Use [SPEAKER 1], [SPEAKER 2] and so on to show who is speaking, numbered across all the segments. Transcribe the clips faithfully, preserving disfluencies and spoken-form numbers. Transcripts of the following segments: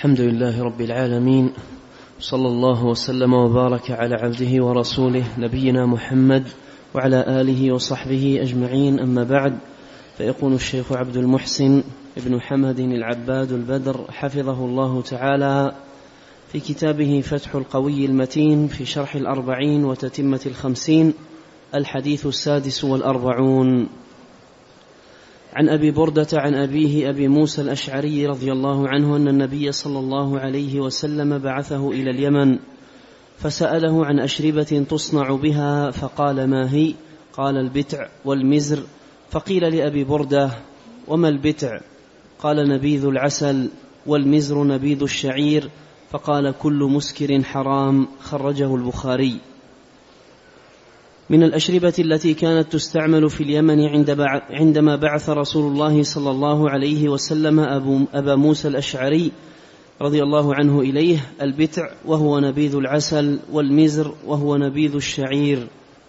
[SPEAKER 1] الحمد لله رب العالمين، صلى الله وسلم وبارك على عبده ورسوله نبينا محمد وعلى آله وصحبه أجمعين، أما بعد. فيقول الشيخ عبد المحسن ابن حمد العباد البدر حفظه الله تعالى في كتابه فتح القوي المتين في شرح الأربعين وتتمة الخمسين، الحديث السادس والأربعون: عن أبي بردة عن أبيه أبي موسى الأشعري رضي الله عنه أن النبي صلى الله عليه وسلم بعثه إلى اليمن فسأله عن أشربة تصنع بها، فقال: ما هي؟ قال: البتع والمزر. فقيل لأبي بردة: وما البتع؟ قال: نبيذ العسل، والمزر نبيذ الشعير. فقال: كل مسكر حرام. خرجه البخاري. من الأشربة التي كانت تستعمل في اليمن عندما بعث رسول الله صلى الله عليه وسلم أبا موسى الأشعري رضي الله عنه إليه البتع، وهو نبيذ العسل، والمزر وهو نبيذ الشعير.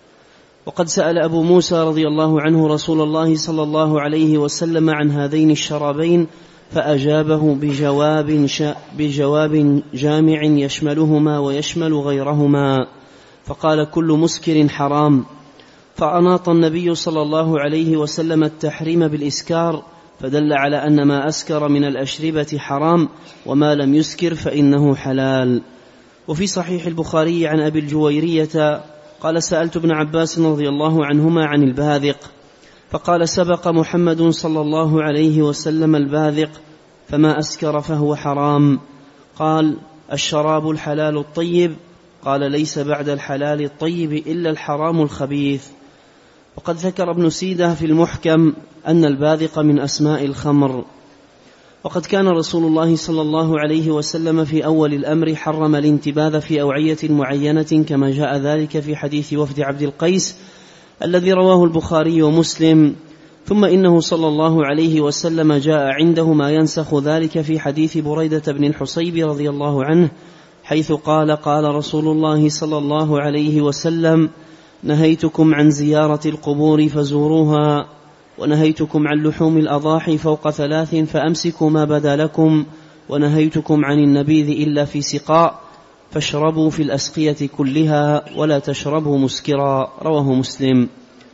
[SPEAKER 1] وقد سأل أبو موسى رضي الله عنه رسول الله صلى الله عليه وسلم عن هذين الشرابين، فأجابه بجواب, بجواب جامع يشملهما ويشمل غيرهما، فقال: كل مسكر حرام. فأناط النبي صلى الله عليه وسلم التحريم بالإسكار، فدل على أن ما أسكر من الأشربة حرام، وما لم يسكر فإنه حلال. وفي صحيح البخاري عن أبي الجويرية قال: سألت ابن عباس رضي الله عنهما عن الباذق، فقال: سبق محمد صلى الله عليه وسلم الباذق، فما أسكر فهو حرام. قال: الشراب الحلال الطيب. قال: ليس بعد الحلال الطيب إلا الحرام الخبيث. وقد ذكر ابن سيدة في المحكم أن الباذق من أسماء الخمر. وقد كان رسول الله صلى الله عليه وسلم في أول الأمر حرم الانتباذ في أوعية معينة، كما جاء ذلك في حديث وفد عبد القيس الذي رواه البخاري ومسلم. ثم إنه صلى الله عليه وسلم جاء عنده ما ينسخ ذلك في حديث بريدة بن الحصيب رضي الله عنه، حيث قال: قال رسول الله صلى الله عليه وسلم: نهيتكم عن زيارة القبور فزوروها، ونهيتكم عن لحوم الأضاحي فوق ثلاث فأمسكوا ما بدا لكم، ونهيتكم عن النبيذ إلا في سقاء، فاشربوا في الأسقية كلها ولا تشربوا مسكرا. رواه مسلم.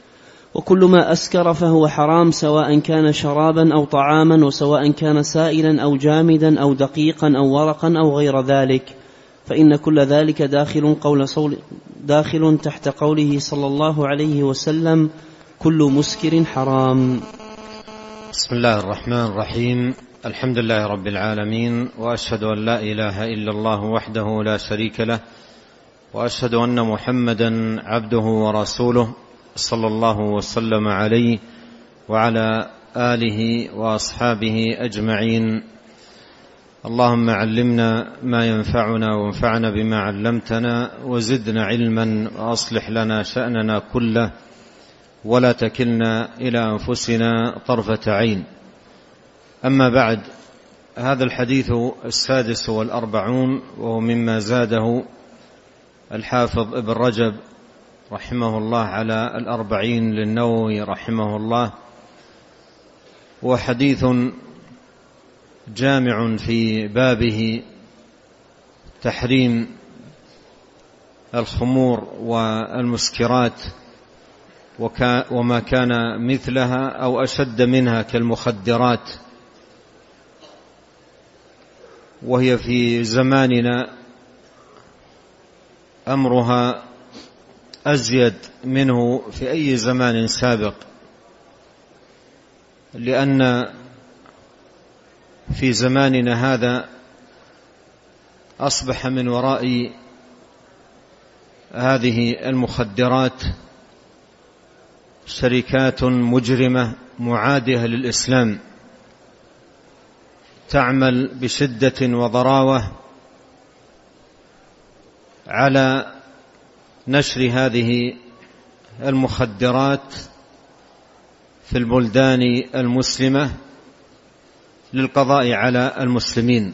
[SPEAKER 1] وكل ما أسكر فهو حرام، سواء كان شرابا أو طعاما، وسواء كان سائلا أو جامدا أو دقيقا أو ورقا أو غير ذلك، فإن كل ذلك داخل, قول صول داخل تحت قوله صلى الله عليه وسلم: كل مسكر حرام.
[SPEAKER 2] بسم الله الرحمن الرحيم. الحمد لله رب العالمين، وأشهد أن لا إله إلا الله وحده لا شريك له، وأشهد أن محمدا عبده ورسوله صلى الله وسلم عليه وعلى آله وأصحابه أجمعين. اللهم علمنا ما ينفعنا، وانفعنا بما علمتنا، وزدنا علما، وأصلح لنا شأننا كله، ولا تكلنا إلى أنفسنا طرفة عين. أما بعد، هذا الحديث السادس والأربعون، وهو مما زاده الحافظ ابن رجب رحمه الله على الأربعين للنووي رحمه الله، وحديث جامع في بابه تحريم الخمور والمسكرات وما كان مثلها أو أشد منها كالمخدرات، وهي في زماننا أمرها أزيد منه في أي زمان سابق، لأن في زماننا هذا أصبح من وراء هذه المخدرات شركات مجرمة معادية للإسلام، تعمل بشدة وضراوة على نشر هذه المخدرات في البلدان المسلمة للقضاء على المسلمين.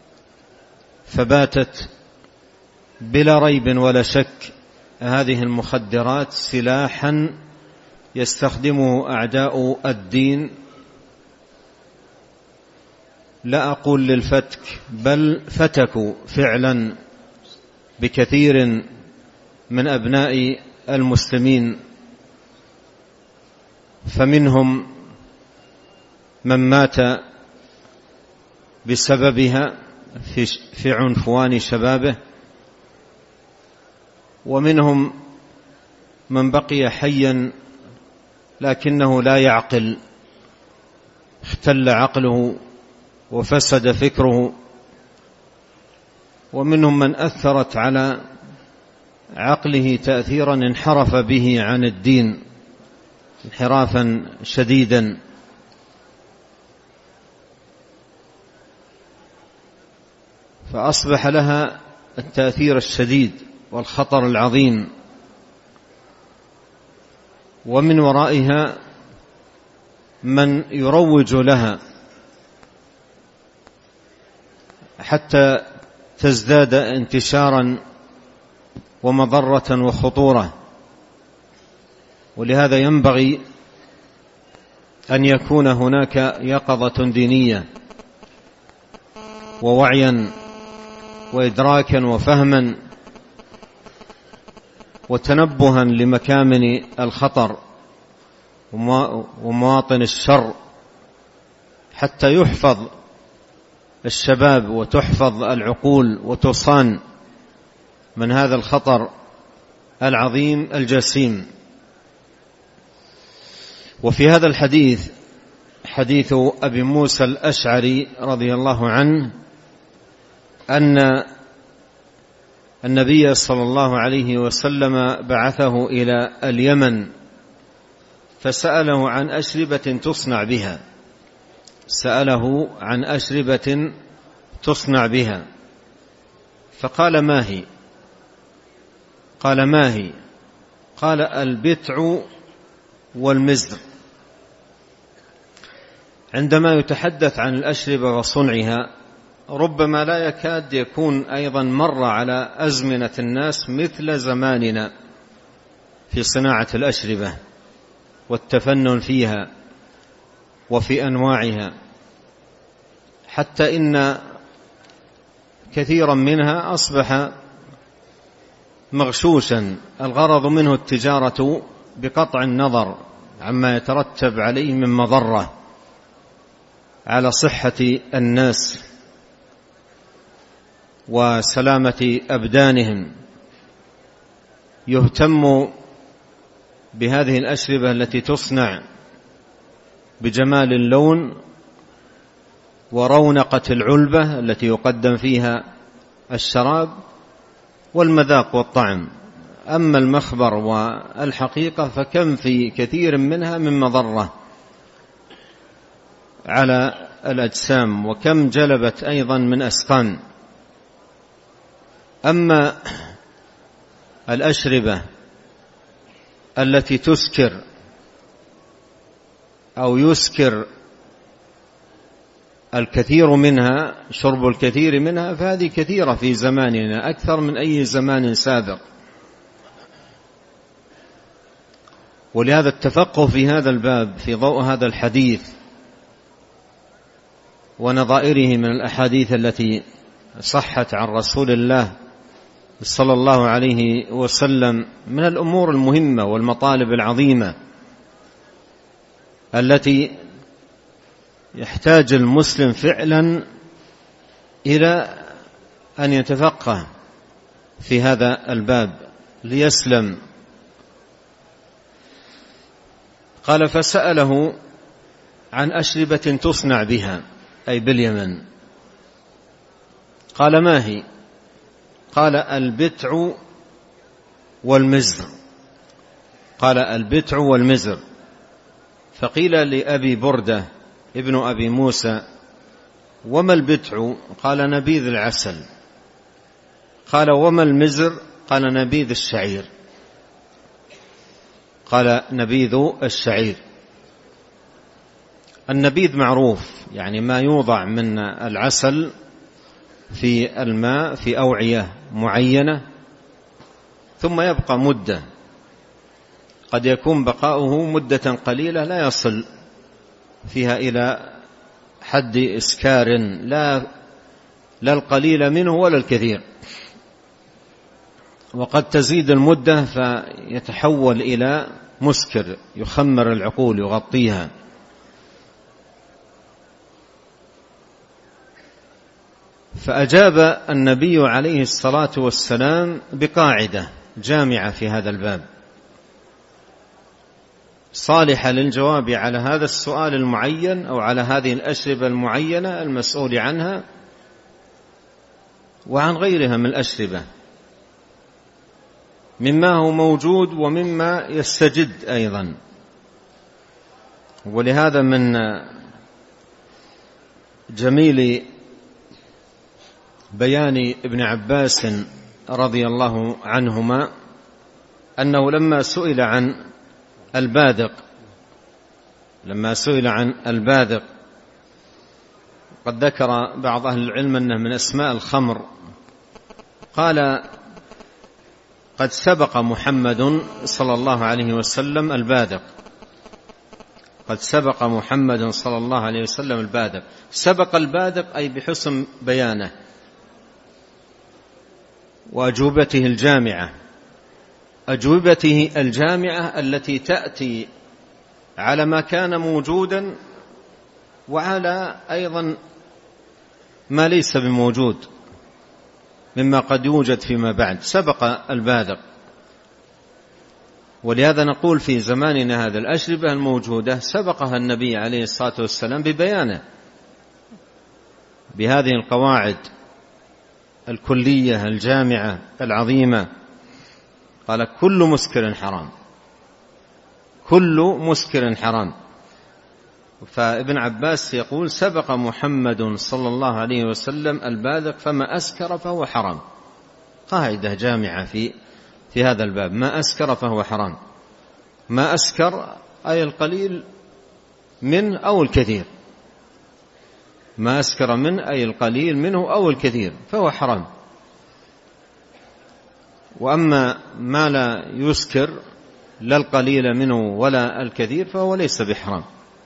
[SPEAKER 2] فباتت بلا ريب ولا شك هذه المخدرات سلاحا يستخدمه أعداء الدين لا أقول للفتك، بل فتكوا فعلا بكثير من أبناء المسلمين، فمنهم من مات بسببها في عنفوان شبابه، ومنهم من بقي حيا لكنه لا يعقل، اختل عقله وفسد فكره، ومنهم من أثرت على عقله تأثيرا انحرف به عن الدين انحرافا شديدا. فأصبح لها التأثير الشديد والخطر العظيم، ومن ورائها من يروج لها حتى تزداد انتشارا ومضرة وخطورة. ولهذا ينبغي أن يكون هناك يقظة دينية ووعيا وإدراكا وفهما وتنبها لمكامن الخطر ومواطن الشر، حتى يحفظ الشباب وتحفظ العقول وتصان من هذا الخطر العظيم الجسيم. وفي هذا الحديث، حديث أبي موسى الأشعري رضي الله عنه، أن النبي صلى الله عليه وسلم بعثه إلى اليمن فسأله عن أشربة تصنع بها سأله عن أشربة تصنع بها فقال ما هي؟ قال ما هي؟ قال البتع والمزر. عندما يتحدث عن الأشربة وصنعها ربما لا يكاد يكون أيضا مر على أزمنة الناس مثل زماننا في صناعة الأشربة والتفنن فيها وفي أنواعها، حتى إن كثيرا منها أصبح مغشوشا، الغرض منه التجارة بقطع النظر عما يترتب عليه من مضرة على صحة الناس وسلامة أبدانهم. يهتم بهذه الأشربة التي تصنع بجمال اللون ورونقة العلبة التي يقدم فيها الشراب والمذاق والطعم. أما المخبر والحقيقة فكم في كثير منها من مضرة على الأجسام، وكم جلبت أيضا من أسقام. أما الأشربة التي تسكر أو يسكر الكثير منها، شرب الكثير منها، فهذه كثيرة في زماننا أكثر من أي زمان سابق. ولهذا التفقه في هذا الباب في ضوء هذا الحديث ونظائره من الأحاديث التي صحت عن رسول الله صلى الله عليه وسلم من الأمور المهمة والمطالب العظيمة التي يحتاج المسلم فعلا إلى أن يتفقه في هذا الباب ليسلم. قال فسأله عن أشربة تصنع بها أي باليمن. قال ما هي؟ قال البتع والمزر. قال البتع والمزر. فقيل لأبي بردة ابن أبي موسى وما البتع؟ قال نبيذ العسل. قال وما المزر؟ قال نبيذ الشعير. قال نبيذ الشعير. النبيذ معروف، يعني ما يوضع من العسل في الماء في أوعية معينة ثم يبقى مدة، قد يكون بقاؤه مدة قليلة لا يصل فيها إلى حد إسكار، لا لا القليل منه ولا الكثير، وقد تزيد المدة فيتحول إلى مسكر يخمر العقول يغطيها. فأجاب النبي عليه الصلاة والسلام بقاعدة جامعة في هذا الباب صالحة للجواب على هذا السؤال المعين أو على هذه الأشربة المعينة المسؤول عنها وعن غيرها من الأشربة مما هو موجود ومما يستجد أيضا. ولهذا من جميل بيان ابن عباس رضي الله عنهما أنه لما سئل عن البادق لما سئل عن البادق قد ذكر بعض أهل العلم أنه من أسماء الخمر، قال قد سبق محمد صلى الله عليه وسلم البادق قد سبق محمد صلى الله عليه وسلم البادق. سبق البادق أي بحسن بيانه وأجوبته الجامعة أجوبته الجامعة التي تأتي على ما كان موجودا وعلى أيضا ما ليس بموجود مما قد يوجد فيما بعد. سبق البادق، ولهذا نقول في زماننا هذا الأشربة الموجودة سبقها النبي عليه الصلاة والسلام ببيانه بهذه القواعد الكلية الجامعة العظيمة. قال كل مسكر حرام كل مسكر حرام. فابن عباس يقول سبق محمد صلى الله عليه وسلم البادق فما أسكر فهو حرام. قاعدة جامعة في في هذا الباب، ما أسكر فهو حرام. ما أسكر أي القليل منه أو الكثير، ما أسكر منه أي القليل منه أو الكثير فهو حرام. وأما ما لا يسكر لا القليل منه ولا الكثير فهو ليس بحرام.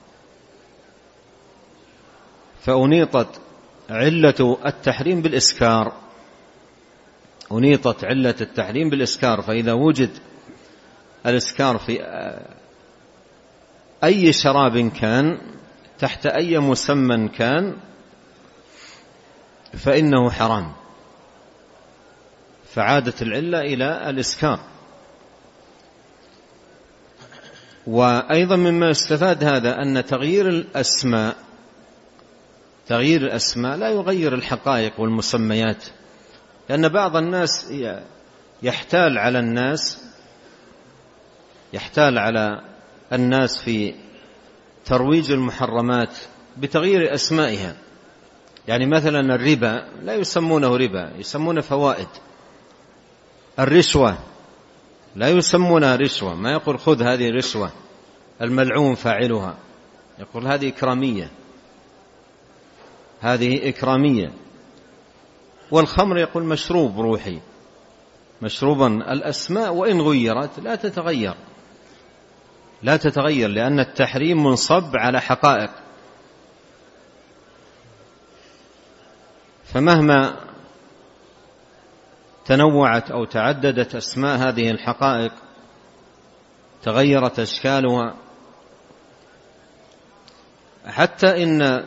[SPEAKER 2] فأنيطت علة التحريم بالإسكار أنيطت علة التحريم بالإسكار. فإذا وجد الإسكار في أي شراب كان تحت أي مسمى كان فإنه حرام، فعادت العلة إلى الإسكار. وأيضا مما يستفاد هذا أن تغيير الأسماء تغيير الأسماء لا يغير الحقائق والمسميات، لأن بعض الناس يحتال على الناس يحتال على الناس في ترويج المحرمات بتغيير أسمائها. يعني مثلا الربا لا يسمونه ربا، يسمونه فوائد. الرشوة لا يسمونها رشوة، ما يقول خذ هذه رشوة الملعون فاعلها، يقول هذه إكرامية هذه إكرامية. والخمر يقول مشروب روحي مشروبا. الأسماء وإن غيرت لا تتغير لا تتغير لأن التحريم منصب على حقائق. فمهما تنوعت أو تعددت أسماء هذه الحقائق تغيرت أشكالها. حتى إن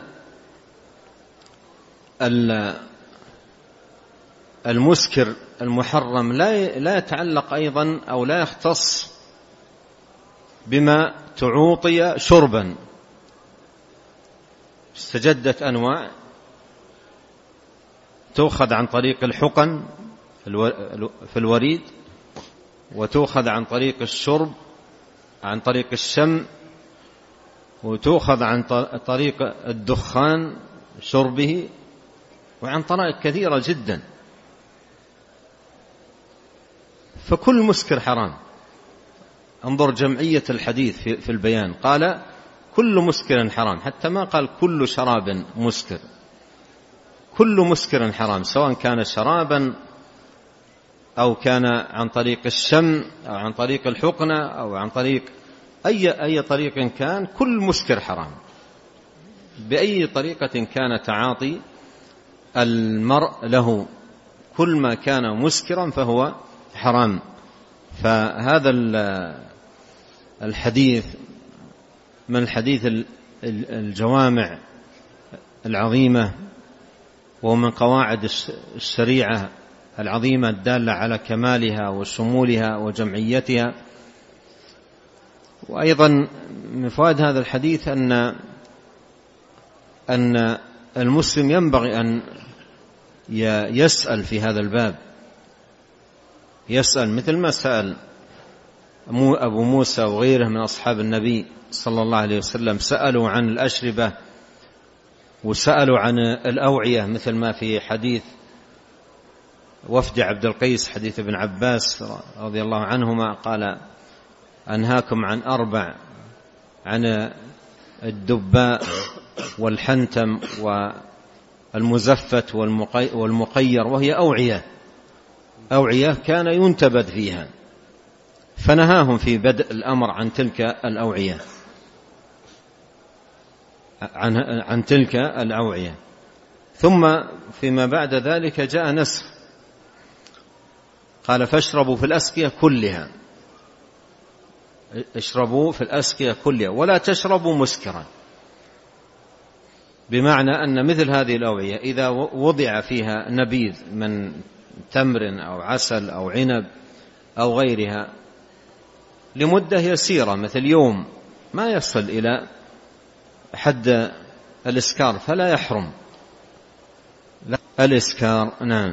[SPEAKER 2] المسكر المحرم لا لا يتعلق أيضا أو لا يختص بما تعوطي شربا. استجدت أنواع تؤخذ عن طريق الحقن في الوريد، وتؤخذ عن طريق الشرب عن طريق الشم، وتؤخذ عن طريق الدخان شربه، وعن طرائق كثيرة جدا. فكل مسكر حرام. انظر جمعية الحديث في البيان، قال كل مسكر حرام، حتى ما قال كل شراب مسكر. كل مسكر حرام، سواء كان شرابا أو كان عن طريق الشم أو عن طريق الحقنة أو عن طريق أي أي طريق كان، كل مسكر حرام بأي طريقة كان تعاطي المرء له، كل ما كان مسكرا فهو حرام. فهذا الحديث من الحديث الجوامع العظيمة، ومن قواعد الشريعة العظيمة الدالة على كمالها وشمولها وجمعيتها. وأيضا من فوائد هذا الحديث أن أن المسلم ينبغي أن يسأل في هذا الباب، يسأل مثل ما سأل أبو موسى وغيره من أصحاب النبي صلى الله عليه وسلم، سألوا عن الأشربة وسألوا عن الأوعية، مثل ما في حديث وفد عبد القيس، حديث ابن عباس رضي الله عنهما، قال أنهاكم عن أربع، عن الدباء والحنتم والمزفت والمقير، وهي أوعية أوعية كان ينتبذ فيها، فنهاهم في بدء الأمر عن تلك الأوعية عن, عن تلك الأوعية. ثم فيما بعد ذلك جاء نسخ، قال فاشربوا في الأسقية كلها، اشربوا في الأسقية كلها ولا تشربوا مسكرا، بمعنى أن مثل هذه الأوعية إذا وضع فيها نبيذ من تمر أو عسل أو عنب أو غيرها لمدة يسيرة مثل يوم، ما يصل إلى حد الإسكار، فلا يحرم الإسكار. نعم.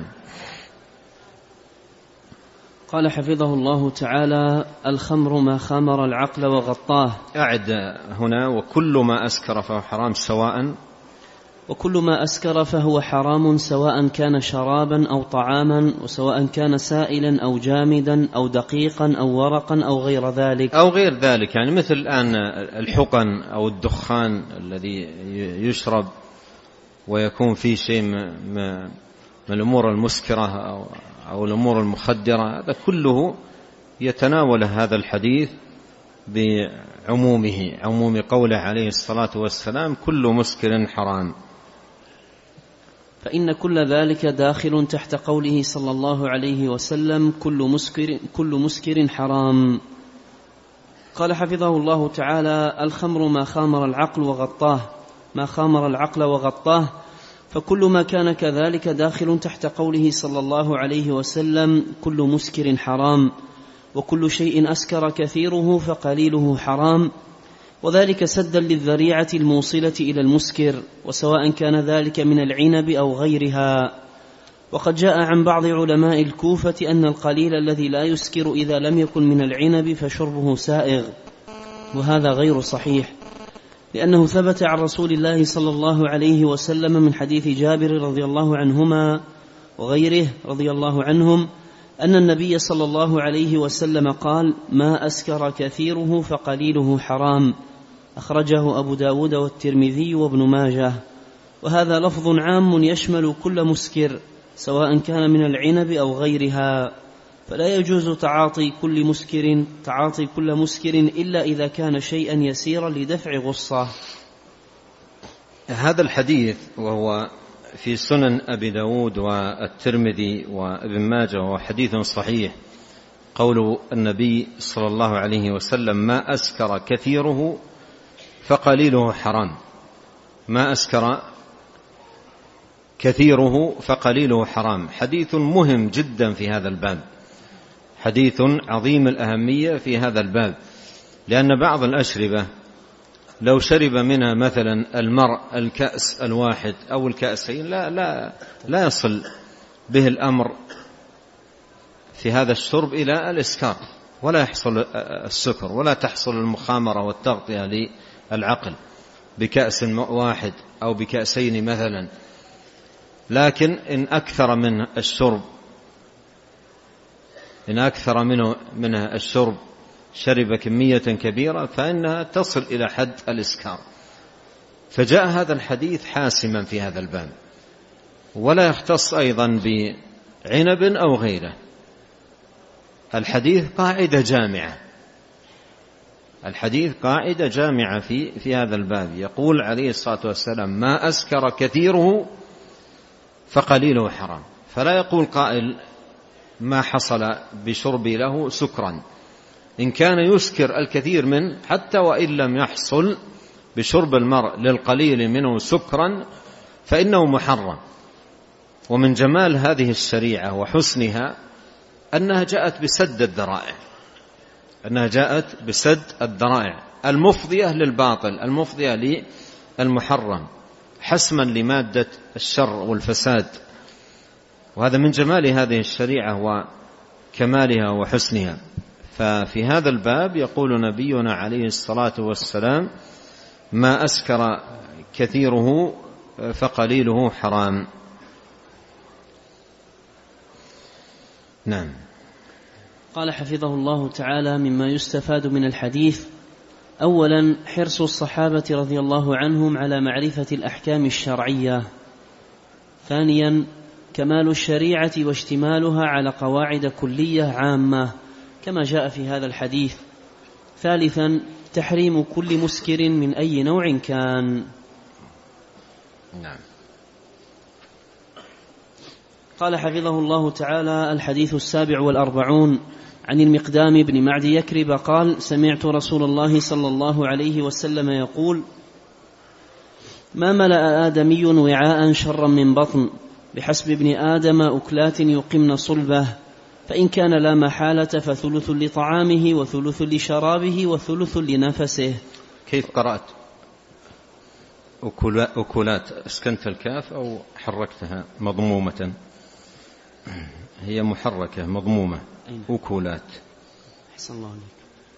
[SPEAKER 1] قال حفظه الله تعالى: الخمر ما خمر العقل وغطاه.
[SPEAKER 2] أعد هنا: وكل ما أسكر فهو حرام سواء
[SPEAKER 1] وكل ما أسكر فهو حرام سواء كان شرابا أو طعاما، وسواء كان سائلا أو جامدا أو دقيقا أو ورقا أو غير ذلك
[SPEAKER 2] أو غير ذلك يعني مثل الآن الحقن أو الدخان الذي يشرب ويكون فيه شيء من الأمور المسكرة أو, أو الأمور المخدرة، هذا كله يتناول هذا الحديث بعمومه، عموم قوله عليه الصلاة والسلام: كل مسكر حرام.
[SPEAKER 1] فإن كل ذلك داخل تحت قوله صلى الله عليه وسلم: كل مسكر, كل مسكر حرام. قال حفظه الله تعالى: الخمر ما خامر العقل وغطاه، ما خامر العقل وغطاه، فكل ما كان كذلك داخل تحت قوله صلى الله عليه وسلم: كل مسكر حرام، وكل شيء أسكر كثيره فقليله حرام، وذلك سدا للذريعة الموصلة إلى المسكر، وسواء كان ذلك من العنب أو غيرها. وقد جاء عن بعض علماء الكوفة أن القليل الذي لا يسكر إذا لم يكن من العنب فشربه سائغ، وهذا غير صحيح، لأنه ثبت عن رسول الله صلى الله عليه وسلم من حديث جابر رضي الله عنهما وغيره رضي الله عنهم أن النبي صلى الله عليه وسلم قال: ما أسكر كثيره فقليله حرام، أخرجه أبو داود والترمذي وابن ماجه. وهذا لفظ عام يشمل كل مسكر سواء كان من العنب أو غيرها، فلا يجوز تعاطي كل مسكر تعاطي كل مسكر إلا إذا كان شيئا يسيرا لدفع غصة.
[SPEAKER 2] هذا الحديث وهو في سنن أبي داود والترمذي وابن ماجه وهو حديث صحيح، قول النبي صلى الله عليه وسلم: ما أسكر كثيره فقليله حرام، ما أسكر كثيره فقليله حرام، حديث مهم جدا في هذا الباب، حديث عظيم الأهمية في هذا الباب، لأن بعض الأشربة لو شرب منها مثلا المرء الكأس الواحد أو الكأسين لا, لا, لا يصل به الأمر في هذا الشرب إلى الإسكار، ولا يحصل السكر ولا تحصل المخامرة والتغطية للعقل بكأس واحد أو بكأسين مثلا. لكن إن أكثر من الشرب إن أكثر منه منه الشرب شرب كمية كبيرة فإنها تصل إلى حد الإسكار. فجاء هذا الحديث حاسما في هذا الباب، ولا يختص أيضا بعنب أو غيره. الحديث قاعدة جامعة، الحديث قاعدة جامعة في في هذا الباب. يقول عليه الصلاة والسلام: ما أسكر كثيره فقليله حرام. فلا يقول قائل ما حصل بشربي له سكرا، إن كان يسكر الكثير منه حتى وإن لم يحصل بشرب المرء للقليل منه سكرا فإنه محرم. ومن جمال هذه الشريعة وحسنها أنها جاءت بسد الذرائع، أنها جاءت بسد الذرائع المفضية للباطل، المفضية للمحرم، حسما لمادة الشر والفساد. وهذا من جمال هذه الشريعة وكمالها وحسنها. ففي هذا الباب يقول نبينا عليه الصلاة والسلام: ما أسكر كثيره فقليله حرام. نعم.
[SPEAKER 1] قال حفظه الله تعالى: مما يستفاد من الحديث: أولا حرص الصحابة رضي الله عنهم على معرفة الأحكام الشرعية. ثانيا كمال الشريعة واشتمالها على قواعد كلية عامة كما جاء في هذا الحديث. ثالثا تحريم كل مسكر من أي نوع كان.
[SPEAKER 2] نعم.
[SPEAKER 1] قال حفظه الله تعالى: الحديث السابع والأربعون عن المقدام بن معد يكرب قال: سمعت رسول الله صلى الله عليه وسلم يقول: ما ملأ آدمي وعاء شرا من بطن، بحسب ابن آدم أكلات يقمن صلبه، فإن كان لا محالة فثلث لطعامه وثلث لشرابه وثلث لنفسه.
[SPEAKER 2] كيف قرأت؟ أكلات، اسكنت الكاف أو حركتها مضمومة؟ هي محركة مضمومة. أكلات.
[SPEAKER 1] أحسن الله عليك.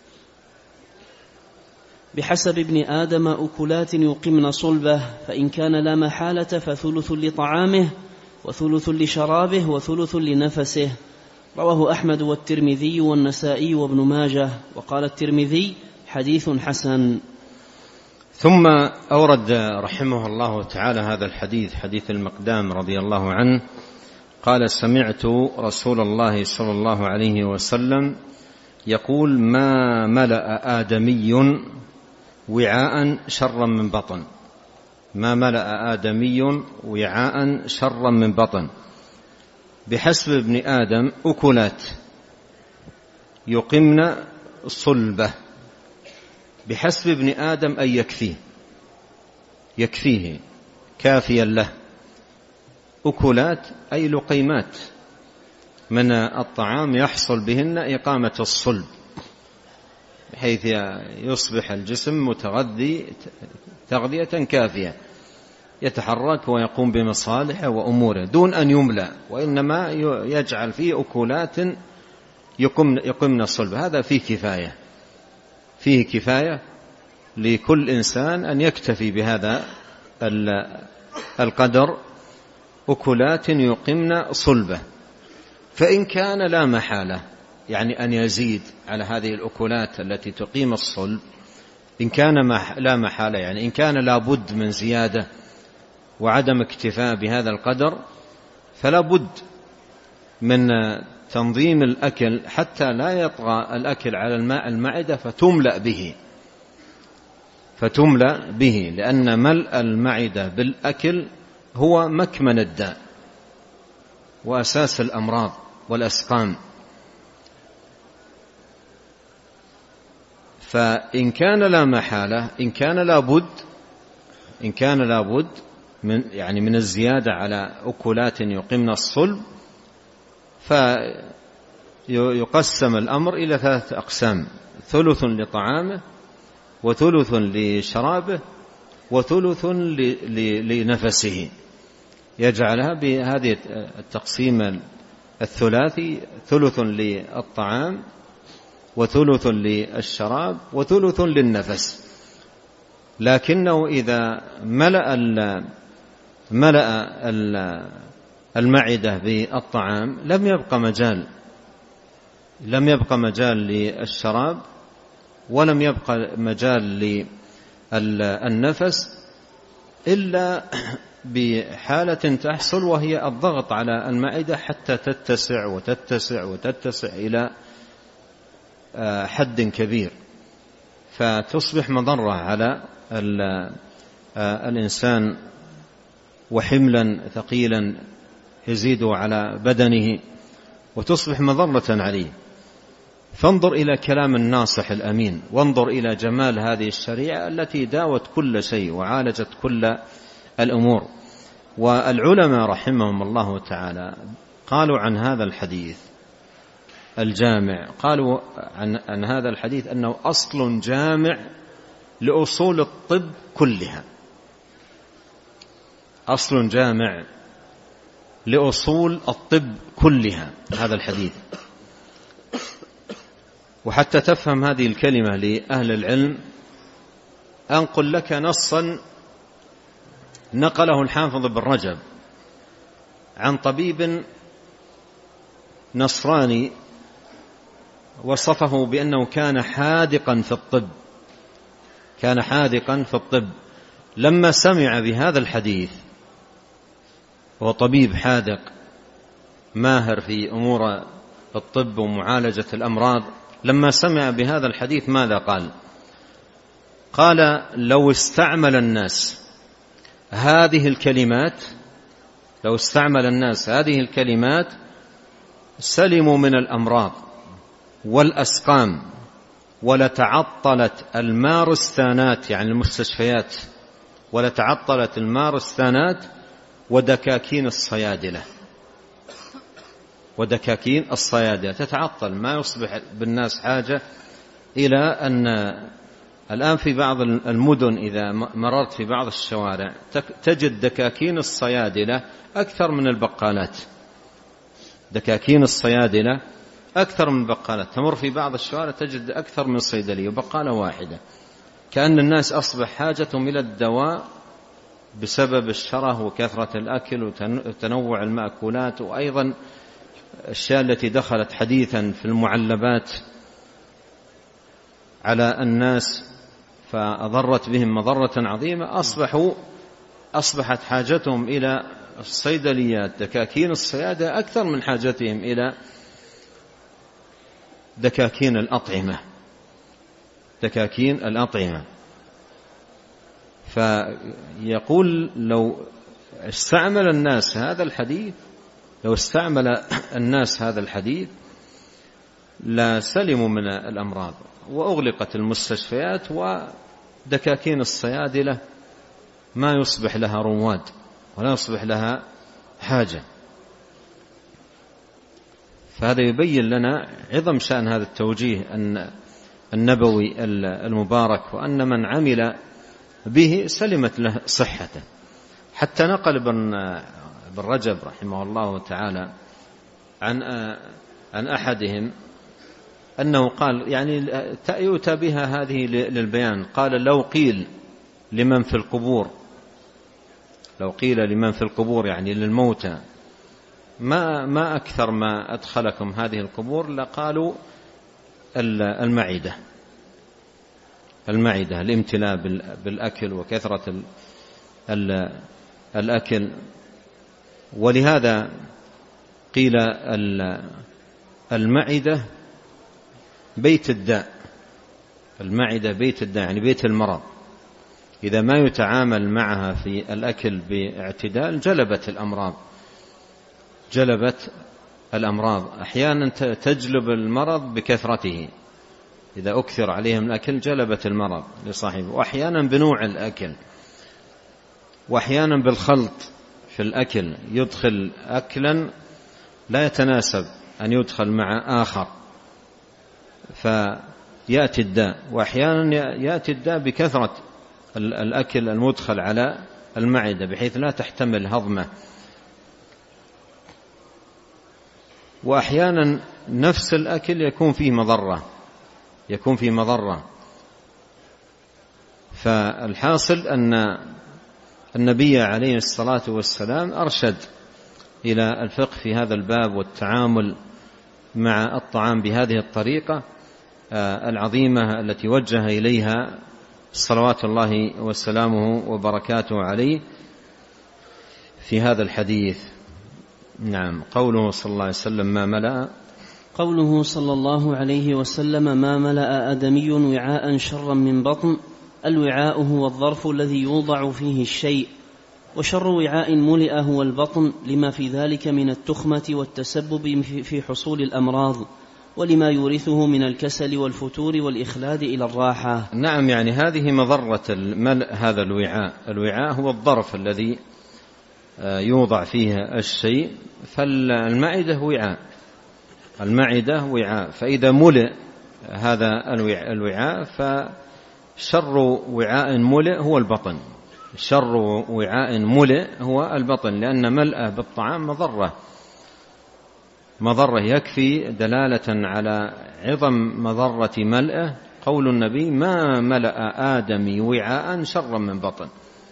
[SPEAKER 1] بحسب ابن آدم أكلات يقمن صلبه، فإن كان لا محالة فثلث لطعامه وثلث لشرابه وثلث لنفسه. رواه أحمد والترمذي والنسائي وابن ماجه. وقال الترمذي: حديث حسن.
[SPEAKER 2] ثم أورد رحمه الله تعالى هذا الحديث، حديث المقدام رضي الله عنه، قال: سمعت رسول الله صلى الله عليه وسلم يقول: ما ملأ آدمي وعاء شرا من بطن. ما ملأ آدمي وعاء شرا من بطن، بحسب ابن آدم أكلات يقمن صلبه. بحسب ابن آدم أي يكفيه، يكفيه كافيا له. أكلات أي لقيمات من الطعام يحصل بهن إقامة الصلب، بحيث يصبح الجسم متغذي تغذية كافية، يتحرك ويقوم بمصالحه وأموره دون أن يملأ، وإنما يجعل فيه أكلات يقمن الصلب. هذا فيه كفاية، فيه كفاية لكل إنسان أن يكتفي بهذا القدر، أكلات يقمن صلبه. فإن كان لا محالة، يعني أن يزيد على هذه الأكلات التي تقيم الصلب، إن كان لا محالة يعني إن كان لابد من زيادة وعدم اكتفاء بهذا القدر، فلا بد من تنظيم الأكل حتى لا يطغى الأكل على الماء المعدة فتملأ به فتملأ به لأن ملء المعدة بالأكل هو مكمن الداء وأساس الأمراض والأسقام. فإن كان لا محالة، إن كان لابد إن كان لابد من يعني من الزيادة على أكلات يقمن الصلب، فيقسم الأمر إلى ثلاثة أقسام: ثلث لطعامه وثلث لشرابه وثلث لنفسه. يجعلها بهذه التقسيم الثلاثي: ثلث للطعام وثلث للشراب وثلث للنفس. لكنه إذا ملأ ملأ المعدة بالطعام لم يبقى مجال لم يبقى مجال للشراب ولم يبقى مجال للنفس إلا بحالة تحصل، وهي الضغط على المعدة حتى تتسع وتتسع وتتسع إلى حد كبير، فتصبح مضرة على الإنسان وحملا ثقيلا يزيد على بدنه وتصبح مضرة عليه. فانظر إلى كلام الناصح الأمين، وانظر إلى جمال هذه الشريعة التي داوت كل شيء وعالجت كل الأمور. والعلماء رحمهم الله تعالى قالوا عن هذا الحديث الجامع، قالوا عن, عن هذا الحديث أنه أصل جامع لأصول الطب كلها، أصل جامع لأصول الطب كلها هذا الحديث. وحتى تفهم هذه الكلمة لأهل العلم أنقل لك نصا نقله الحافظ بن رجب عن طبيب نصراني وصفه بأنه كان حاذقا في الطب، كان حاذقا في الطب. لما سمع بهذا الحديث، وهو طبيب حاذق ماهر في أمور الطب ومعالجة الأمراض، لما سمع بهذا الحديث ماذا قال؟ قال: لو استعمل الناس هذه الكلمات لو استعمل الناس هذه الكلمات سلموا من الأمراض والأسقام، ولتعطلت المارستانات يعني المستشفيات، ولتعطلت المارستانات ودكاكين الصيادلة، ودكاكين الصيادلة تتعطل، ما يصبح بالناس حاجة إلى أن الآن في بعض المدن إذا مررت في بعض الشوارع تجد دكاكين الصيادلة أكثر من البقالات، دكاكين الصيادلة أكثر من البقالات. تمر في بعض الشوارع تجد أكثر من صيدلية وبقالة واحدة، كأن الناس أصبح حاجتهم إلى الدواء بسبب الشره وكثرة الأكل وتنوع المأكولات، وأيضا الأشياء التي دخلت حديثا في المعلبات على الناس فأضرت بهم مضرة عظيمة. أصبحوا أصبحت حاجتهم إلى الصيدليات دكاكين الصيادة أكثر من حاجتهم إلى دكاكين الأطعمة دكاكين الأطعمة. فيقول لو استعمل الناس هذا الحديث لو استعمل الناس هذا الحديث لا سلموا من الأمراض، وأغلقت المستشفيات ودكاكين الصيادلة ما يصبح لها رواد ولا يصبح لها حاجة. فهذا يبين لنا عظم شأن هذا التوجيه النبوي المبارك، وأن من عمل به سلمت له صحته. حتى نقل ابن رجب رحمه الله تعالى عن عن أحدهم أنه قال يعني يؤتى بها هذه للبيان، قال: لو قيل لمن في القبور لو قيل لمن في القبور يعني للموتى ما ما أكثر ما أدخلكم هذه القبور، لقالوا المعدة المعدة الامتلاء بالأكل وكثرة الأكل. ولهذا قيل المعدة بيت الداء المعدة بيت الداء يعني بيت المرض. إذا ما يتعامل معها في الأكل باعتدال جلبت الأمراض جلبت الأمراض أحيانا تجلب المرض بكثرته، إذا أكثر عليهم الأكل جلبت المرض لصاحبه، وأحيانا بنوع الأكل، وأحيانا بالخلط في الأكل، يدخل أكلا لا يتناسب أن يدخل مع آخر فيأتي الداء، وأحيانا يأتي الداء بكثرة الأكل المدخل على المعدة بحيث لا تحتمل هضمه، وأحيانا نفس الأكل يكون فيه مضرة يكون فيه مضرة. فالحاصل أن النبي عليه الصلاة والسلام أرشد إلى الفقه في هذا الباب والتعامل مع الطعام بهذه الطريقة العظيمة التي وجه إليها صلوات الله وسلامه وبركاته عليه في هذا الحديث. نعم، قوله صلى الله عليه وسلم: ما ملأ
[SPEAKER 1] قوله صلى الله عليه وسلم: ما ملأ آدمي وعاء شرا من بطن. الوعاء هو الظرف الذي يوضع فيه الشيء، وشر وعاء ملئ هو البطن، لما في ذلك من التخمة والتسبب في حصول الأمراض، ولما يورثه من الكسل والفتور والإخلاد إلى الراحة.
[SPEAKER 2] نعم، يعني هذه مضرة الملء هذا الوعاء. الوعاء هو الظرف الذي يوضع فيه الشيء، فالمعدة وعاء، المعدة وعاء، فإذا ملئ هذا الوعاء فشر وعاء ملئ هو البطن. شر وعاء ملئ هو البطن، لأن ملأه بالطعام مضرة مضرة يكفي دلالة على عظم مضرة ملأه قول النبي: ما ملأ آدم وعاء شرا من بطن.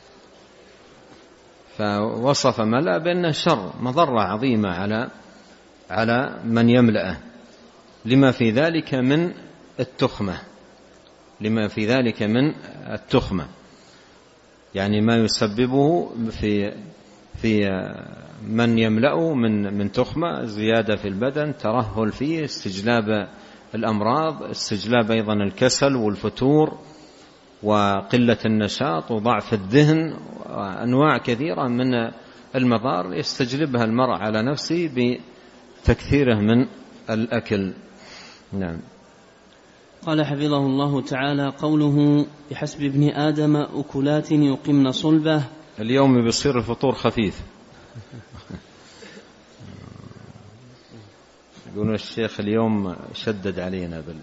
[SPEAKER 2] فوصف ملأ بأنه شر، مضرة عظيمة على على من يملأه، لما في ذلك من التخمة لما في ذلك من التخمة يعني ما يسببه في في من يملأه من من تخمة، زيادة في البدن، ترهل فيه، استجلاب الأمراض، استجلاب أيضا الكسل والفتور وقلة النشاط وضعف الذهن، وأنواع كثيرة من المضار يستجلبها المرء على نفسه بتكثيره من الأكل. نعم.
[SPEAKER 1] قال حفظه الله تعالى: قوله: بحسب ابن آدم أكلات يقمن صلبه.
[SPEAKER 2] اليوم بيصير الفطور خفيف. يقولون الشيخ اليوم شدد علينا بال...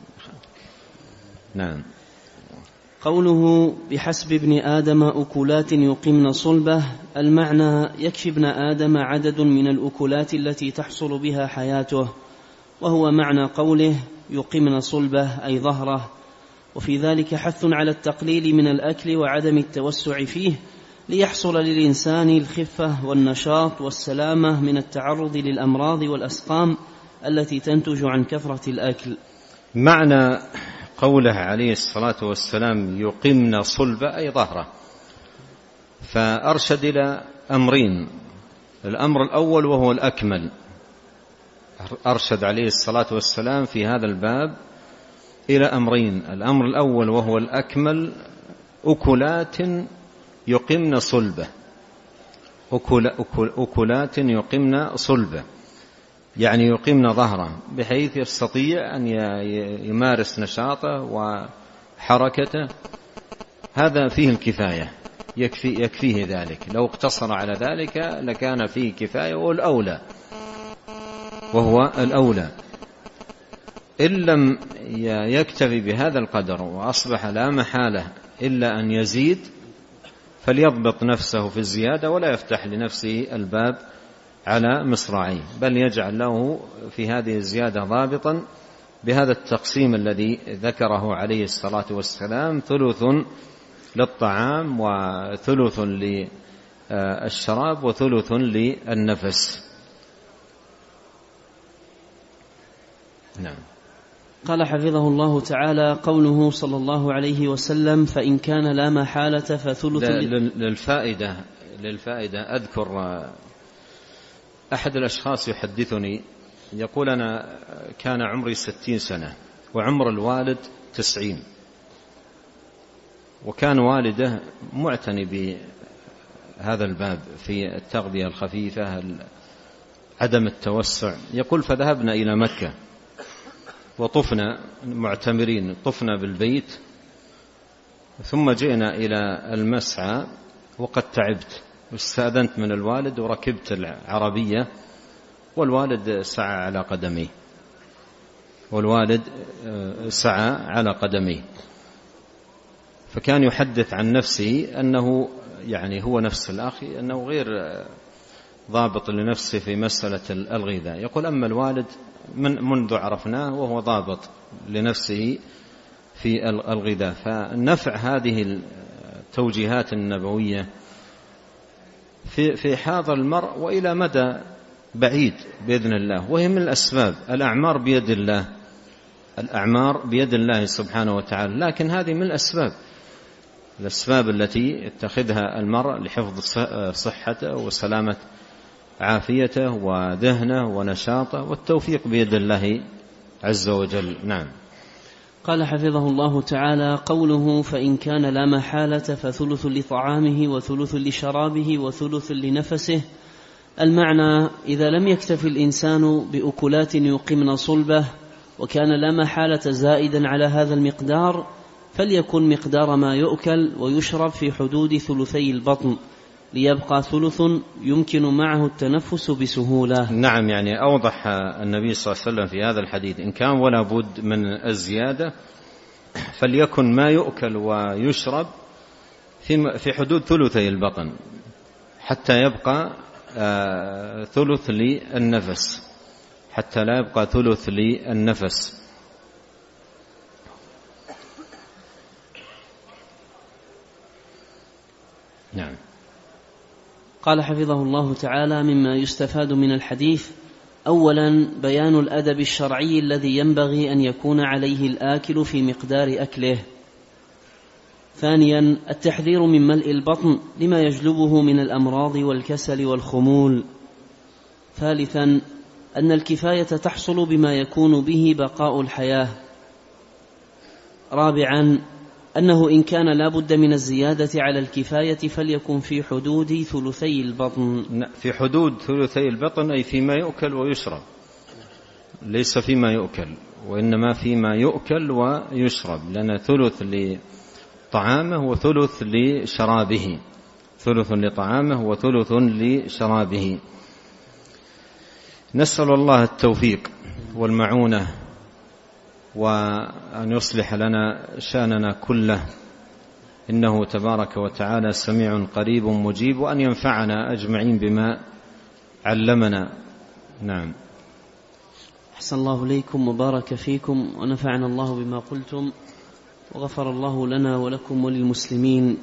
[SPEAKER 2] نعم.
[SPEAKER 1] قوله: بحسب ابن آدم أكلات يقمن صلبه، المعنى: يكفي ابن آدم عدد من الأكلات التي تحصل بها حياته، وهو معنى قوله يقمن صلبه أي ظهره. وفي ذلك حث على التقليل من الأكل وعدم التوسع فيه، ليحصل للإنسان الخفة والنشاط والسلامة من التعرض للأمراض والأسقام التي تنتج عن كثرة الأكل.
[SPEAKER 2] معنى قوله عليه الصلاة والسلام يقمن صلبه أي ظهره، فأرشد إلى أمرين. الأمر الأول وهو الأكمل، أرشد عليه الصلاة والسلام في هذا الباب إلى أمرين. الأمر الأول وهو الأكمل: أكلات يقمن صلبه. أكل أكل أكلات يقمن صلبه يعني يقمن ظهره، بحيث يستطيع أن يمارس نشاطه وحركته. هذا فيه الكفاية، يكفي يكفيه ذلك. لو اقتصر على ذلك لكان فيه كفاية، والأولى وهو الأولى. إن لم يكتفي بهذا القدر وأصبح لا محالة إلا أن يزيد، فليضبط نفسه في الزيادة، ولا يفتح لنفسه الباب على مصراعيه، بل يجعل له في هذه الزيادة ضابطا بهذا التقسيم الذي ذكره عليه الصلاة والسلام: ثلث للطعام وثلث للشراب وثلث للنفس. نعم.
[SPEAKER 1] قال حفظه الله تعالى: قوله صلى الله عليه وسلم: فإن كان لا محالة فثلث.
[SPEAKER 2] للفائدة للفائدة أذكر أحد الأشخاص يحدثني يقول: أنا كان عمري ستين سنة وعمر الوالد تسعين، وكان والده معتني بهذا الباب في التغذية الخفيفة، عدم التوسع. يقول: فذهبنا إلى مكة وطفنا معتمرين، طفنا بالبيت، ثم جئنا إلى المسعى وقد تعبت، واستأذنت من الوالد وركبت العربية، والوالد سعى على قدميه والوالد سعى على قدميه فكان يحدث عن نفسه أنه يعني هو نفس الأخ، أنه غير ضابط لنفسه في مسألة الغذاء. يقول: أما الوالد من منذ عرفناه وهو ضابط لنفسه في الغذاء. فنفع هذه التوجيهات النبوية في في حاضر المرء وإلى مدى بعيد بإذن الله، وهي من الأسباب. الأعمار بيد الله، الأعمار بيد الله سبحانه وتعالى، لكن هذه من الأسباب الأسباب التي يتخذها المرء لحفظ صحته وسلامة عافيته وذهنه ونشاطه، والتوفيق بيد الله عز وجل. نعم.
[SPEAKER 1] قال حفظه الله تعالى: قوله فإن كان لا محالة فثلث لطعامه وثلث لشرابه وثلث لنفسه، المعنى إذا لم يكتف الإنسان بأكلات يقمن صلبه وكان لا محالة زائدا على هذا المقدار، فليكن مقدار ما يؤكل ويشرب في حدود ثلثي البطن، ليبقى ثلث يمكن معه التنفس بسهولة.
[SPEAKER 2] نعم، يعني أوضح النبي صلى الله عليه وسلم في هذا الحديث: إن كان ولا بد من الزيادة فليكن ما يؤكل ويشرب في حدود ثلثي البطن حتى يبقى ثلث للنفس، حتى لا يبقى ثلث للنفس. نعم.
[SPEAKER 1] قال حفظه الله تعالى: مما يستفاد من الحديث: أولا بيان الأدب الشرعي الذي ينبغي أن يكون عليه الآكل في مقدار أكله. ثانيا التحذير من ملء البطن لما يجلبه من الأمراض والكسل والخمول. ثالثا أن الكفاية تحصل بما يكون به بقاء الحياة. رابعا أنه إن كان لا بد من الزيادة على الكفاية فليكن في حدود ثلثي البطن.
[SPEAKER 2] في حدود ثلثي البطن أي فيما يؤكل ويشرب، ليس فيما يؤكل وإنما فيما يؤكل ويشرب، لأن ثلث لطعامه وثلث لشرابه، ثلث لطعامه وثلث لشرابه. نسأل الله التوفيق والمعونة وأن يصلح لنا شأننا كله، إنه تبارك وتعالى سميع قريب مجيب، وأن ينفعنا أجمعين بما علمنا. نعم.
[SPEAKER 1] أحسن الله إليكم وبارك فيكم ونفعنا الله بما قلتم وغفر الله لنا ولكم وللمسلمين.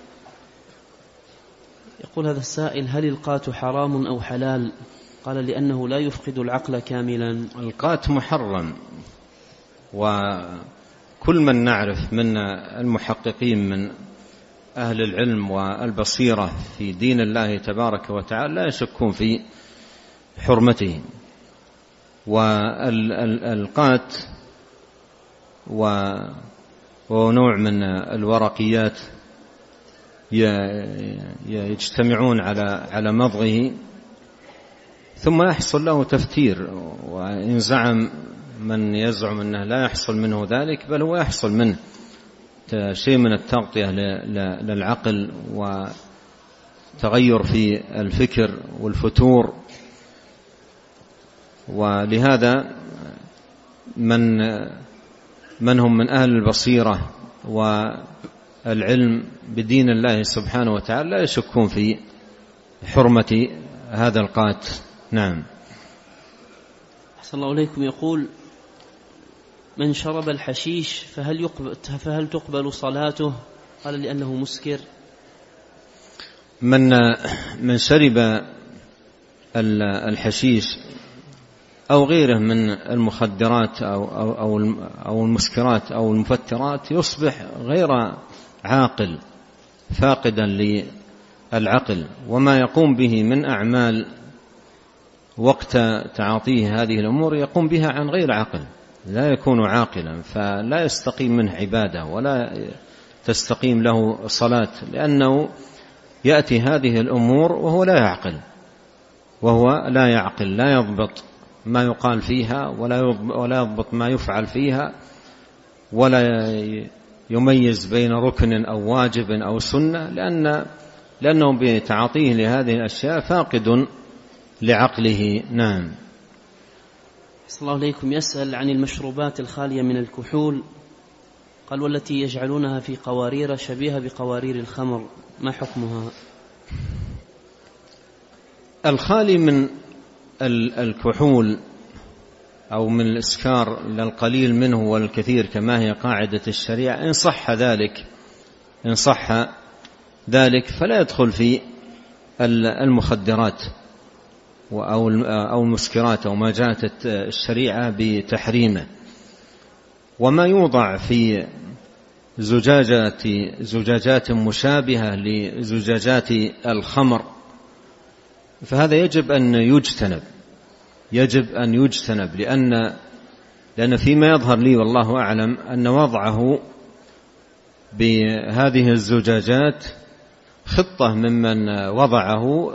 [SPEAKER 1] يقول هذا السائل: هل القات حرام أو حلال؟ قال: لأنه لا يفقد العقل كاملا.
[SPEAKER 2] القات محرم، وكل من نعرف من المحققين من أهل العلم والبصيرة في دين الله تبارك وتعالى لا يشكون في حرمته. والقات ونوع من الورقيات يجتمعون على على مضغه ثم يحصل له تفتير، وإن زعم من يزعم أنه لا يحصل منه ذلك بل هو يحصل منه شيء من التغطية للعقل وتغير في الفكر والفتور. ولهذا من من هم من أهل البصيرة والعلم بدين الله سبحانه وتعالى لا يشكون في حرمة هذا القات. نعم.
[SPEAKER 1] أحسن الله إليكم. يقول: من شرب الحشيش فهل, يقبل فهل تقبل صلاته؟ قال: لأنه مسكر.
[SPEAKER 2] من من شرب الحشيش أو غيره من المخدرات أو, أو, أو, أو المسكرات أو المفترات يصبح غير عاقل، فاقدا للعقل، وما يقوم به من أعمال وقت تعاطيه هذه الأمور يقوم بها عن غير عقل، لا يكون عاقلا، فلا يستقيم منه عبادة ولا تستقيم له صلاة، لأنه يأتي هذه الأمور وهو لا يعقل وهو لا يعقل لا يضبط ما يقال فيها ولا يضبط ما يفعل فيها، ولا يميز بين ركن أو واجب أو سنة، لأن لأنه بتعاطيه لهذه الأشياء فاقد لعقله. نعم.
[SPEAKER 1] صلى الله عليكم. يسأل عن المشروبات الخالية من الكحول، قال: والتي يجعلونها في قوارير شبيهة بقوارير الخمر، ما حكمها؟
[SPEAKER 2] الخالي من الكحول أو من الإسكار للقليل منه والكثير كما هي قاعدة الشريعة، إن صح ذلك إن صح ذلك فلا يدخل في المخدرات أو المسكرات أو ما جاءت الشريعة بتحريمه. وما يوضع في زجاجات زجاجات مشابهة لزجاجات الخمر فهذا يجب أن يجتنب يجب أن يجتنب لأن لأن فيما يظهر لي والله أعلم أن وضعه بهذه الزجاجات خطة ممن وضعه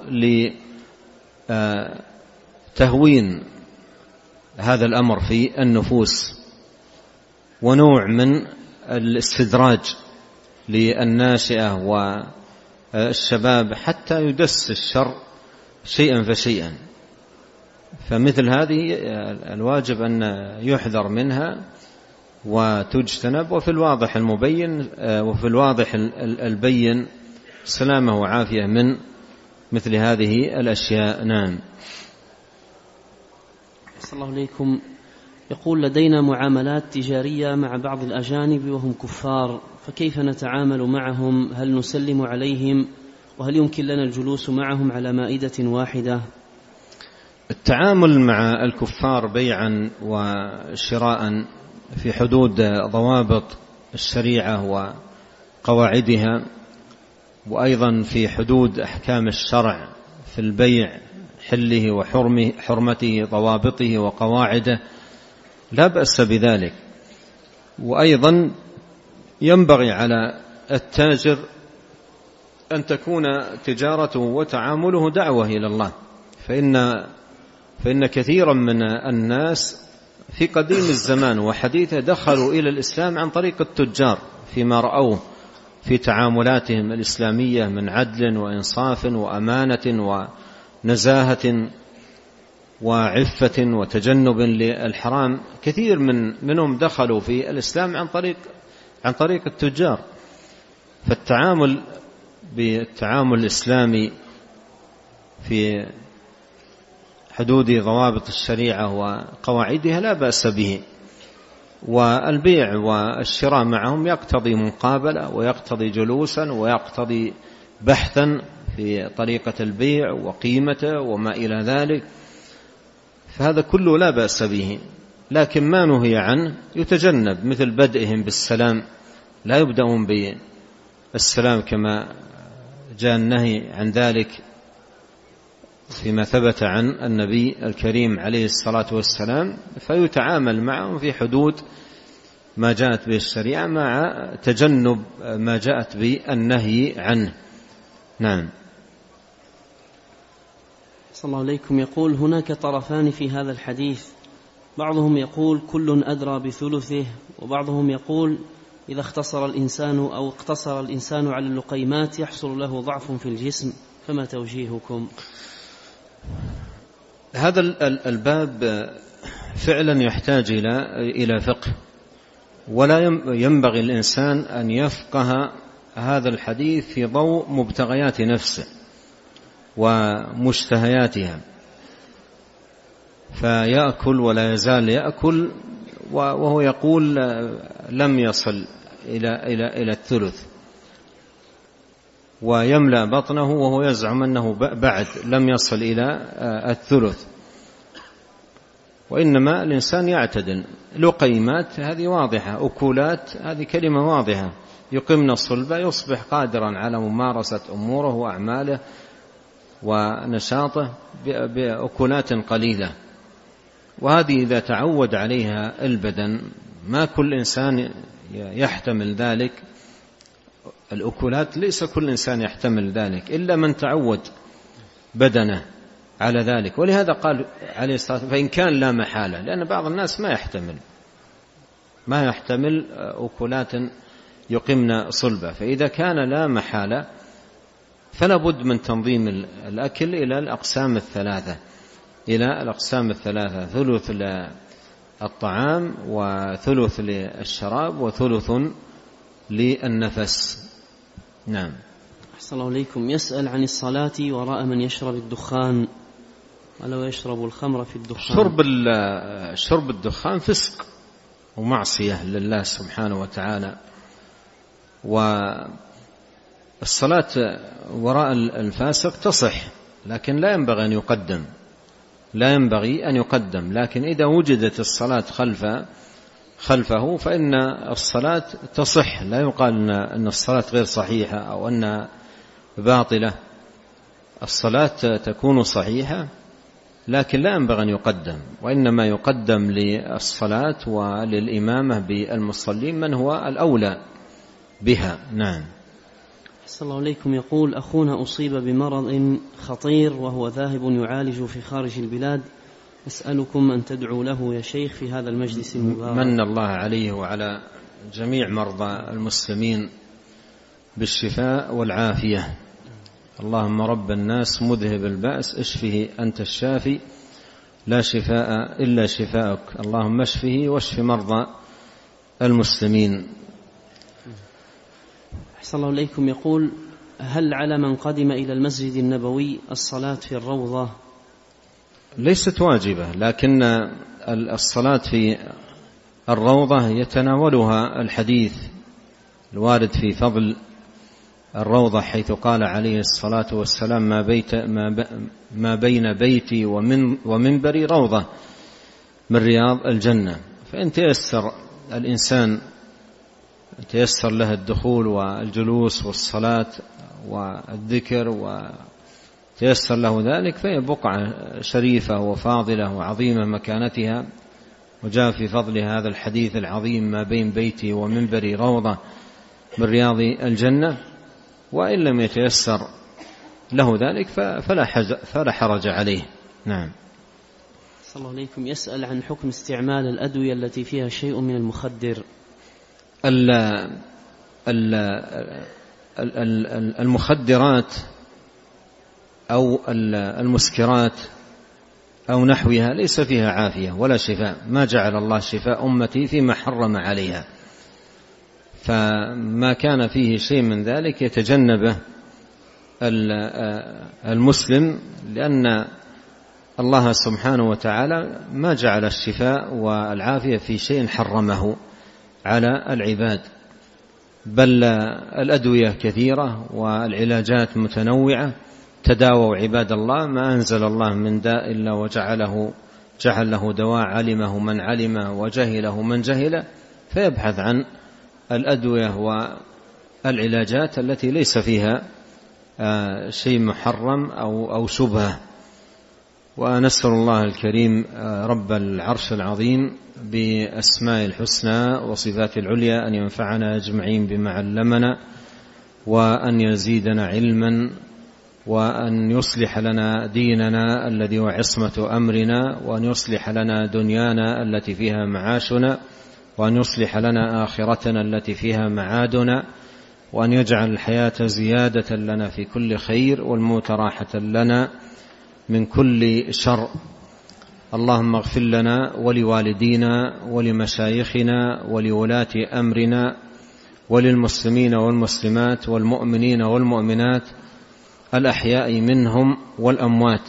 [SPEAKER 2] لتهوين هذا الأمر في النفوس ونوع من الاستدراج للناشئة والشباب حتى يدس الشر شيئا فشيئا. فمثل هذه الواجب أن يحذر منها وتجتنب، وفي الواضح المبين وفي الواضح البين سلامة وعافية من مثل هذه الأشياء. نعم.
[SPEAKER 1] صلى الله عليكم. يقول: لدينا معاملات تجارية مع بعض الأجانب وهم كفار، فكيف نتعامل معهم؟ هل نسلم عليهم؟ وهل يمكن لنا الجلوس معهم على مائدة واحدة؟
[SPEAKER 2] التعامل مع الكفار بيعا وشراء في حدود ضوابط الشريعة وقواعدها، وأيضا في حدود أحكام الشرع في البيع، حله وحرمته، ضوابطه وقواعده، لا بأس بذلك. وأيضا ينبغي على التاجر أن تكون تجارته وتعامله دعوة إلى الله، فإن فإن كثيرا من الناس في قديم الزمان وحديثه دخلوا إلى الإسلام عن طريق التجار فيما رأوه في تعاملاتهم الإسلامية من عدل وإنصاف وأمانة ونزاهة وعفة وتجنب للحرام. كثير من منهم دخلوا في الإسلام عن طريق عن طريق التجار. فالتعامل بالتعامل الإسلامي في حدود ضوابط الشريعة وقواعدها لا بأس به، والبيع والشراء معهم يقتضي مقابلة ويقتضي جلوسا ويقتضي بحثا في طريقة البيع وقيمته وما إلى ذلك، فهذا كله لا بأس به. لكن ما نهي عنه يتجنب، مثل بدئهم بالسلام، لا يبدأون بالسلام كما جاء النهي عن ذلك فيما ثبت عن النبي الكريم عليه الصلاة والسلام، فيتعامل معهم في حدود ما جاءت به الشريعة مع تجنب ما جاءت به النهي عنه. نعم.
[SPEAKER 1] صلى الله عليكم. يقول: هناك طرفان في هذا الحديث، بعضهم يقول كل أدرى بثلثه، وبعضهم يقول إذا اختصر الإنسان أو اقتصر الإنسان على اللقيمات يحصل له ضعف في الجسم، فما توجيهكم؟
[SPEAKER 2] هذا الباب فعلا يحتاج إلى فقه، ولا ينبغي الإنسان أن يفقه هذا الحديث في ضوء مبتغيات نفسه ومشتهياتها، فيأكل ولا يزال يأكل وهو يقول لم يصل إلى إلى إلى الثلث، ويملأ بطنه وهو يزعم أنه بعد لم يصل إلى الثلث. وإنما الإنسان يعتدل. لقيمات هذه واضحة، أكولات هذه كلمة واضحة، يقمن الصلبة، يصبح قادرا على ممارسة أموره وأعماله ونشاطه بأكولات قليلة. وهذه إذا تعود عليها البدن، ما كل إنسان يحتمل ذلك. الأكلات ليس كل إنسان يحتمل ذلك إلا من تعود بدنه على ذلك. ولهذا قال عليه الصلاة والسلام: فإن كان لا محالة، لأن بعض الناس ما يحتمل ما يحتمل أكلات يقمن صلبة. فإذا كان لا محالة فلا بد من تنظيم الأكل إلى الأقسام الثلاثة إلى الأقسام الثلاثة ثلث للطعام وثلث للشراب وثلث للنفس. نعم.
[SPEAKER 1] أحسن الله إليكم. يسأل عن الصلاة وراء من يشرب الدخان، ولو يشرب الخمر في الدخان.
[SPEAKER 2] شرب شرب الدخان فسق ومعصية لله سبحانه وتعالى، والصلاة وراء الفاسق تصح، لكن لا ينبغي أن يقدم لا ينبغي أن يقدم لكن إذا وجدت الصلاة خلف خلفه فإن الصلاة تصح، لا يقال أن الصلاة غير صحيحة أو أنها باطلة. الصلاة تكون صحيحة، لكن لا ينبغي أن يقدم، وإنما يقدم للصلاة وللإمامة بالمصلين من هو الأولى بها. نعم.
[SPEAKER 1] أحسن الله إليكم. يقول: أخونا أصيب بمرض خطير وهو ذاهب يعالج في خارج البلاد، أسألكم أن تدعوا له يا شيخ في هذا المجلس المبارك.
[SPEAKER 2] من الله عليه وعلى جميع مرضى المسلمين بالشفاء والعافية. اللهم رب الناس مذهب البأس اشفه أنت الشافي لا شفاء إلا شفاءك، اللهم اشفه واشف مرضى المسلمين.
[SPEAKER 1] أحسن الله إليكم. يقول: هل على من قدم إلى المسجد النبوي الصلاة في الروضة؟
[SPEAKER 2] ليست واجبة، لكن الصلاة في الروضة يتناولها الحديث الوارد في فضل الروضة، حيث قال عليه الصلاة والسلام: ما, بيت ما بين بيتي ومن ومنبري روضة من رياض الجنة. فإن تيسر الإنسان تيسر له الدخول والجلوس والصلاة والذكر وتيسر له ذلك، فهي بقعة شريفة وفاضلة وعظيمة مكانتها، وجاء في فضل هذا الحديث العظيم: ما بين بيتي ومنبري روضة من رياض الجنة. وإن لم يتيسر له ذلك فلا حرج عليه. نعم.
[SPEAKER 1] صلى الله عليكم. يسأل عن حكم استعمال الأدوية التي فيها شيء من المخدر.
[SPEAKER 2] المخدرات أو المسكرات أو نحوها ليس فيها عافية ولا شفاء، ما جعل الله شفاء أمتي فيما حرم عليها، فما كان فيه شيء من ذلك يتجنبه المسلم، لأن الله سبحانه وتعالى ما جعل الشفاء والعافية في شيء حرمه على العباد، بل الأدوية كثيرة والعلاجات متنوعة. تداووا عباد الله، ما أنزل الله من داء إلا وجعله جعل له دواء، علمه من علمه وجهله من جهله، فيبحث عن الأدوية والعلاجات التي ليس فيها شيء محرم أو أو شبهة. ونسأل الله الكريم رب العرش العظيم بأسماء الحسنى وصفات العليا أن ينفعنا أجمعين بما علمنا، وأن يزيدنا علما، وأن يصلح لنا ديننا الذي هو عصمة أمرنا، وأن يصلح لنا دنيانا التي فيها معاشنا، وأن يصلح لنا آخرتنا التي فيها معادنا، وأن يجعل الحياة زيادة لنا في كل خير والموت راحة لنا من كل شر. اللهم اغفر لنا ولوالدينا ولمشايخنا ولولاة أمرنا وللمسلمين والمسلمات والمؤمنين والمؤمنات الأحياء منهم والأموات.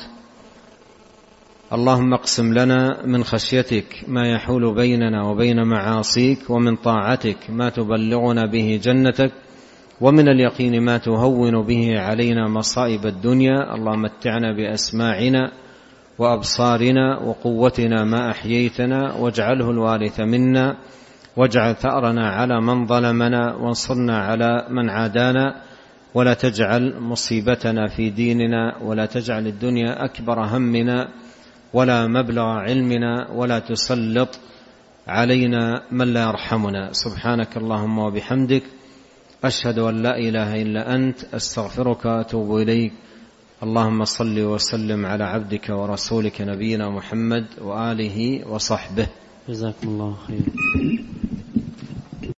[SPEAKER 2] اللهم اقسم لنا من خشيتك ما يحول بيننا وبين معاصيك، ومن طاعتك ما تبلغنا به جنتك، ومن اليقين ما تهون به علينا مصائب الدنيا. اللهم متعنا بأسماعنا وأبصارنا وقوتنا ما أحييتنا، واجعله الوارث منا، واجعل ثأرنا على من ظلمنا، وانصرنا على من عادانا، ولا تجعل مصيبتنا في ديننا، ولا تجعل الدنيا أكبر همنا ولا مبلغ علمنا، ولا تسلط علينا من لا يرحمنا. سبحانك اللهم وبحمدك، أشهد أن لا إله إلا أنت، أستغفرك وأتوب إليك. اللهم صل وسلم على عبدك ورسولك نبينا محمد وآله وصحبه.
[SPEAKER 1] جزاكم الله خير.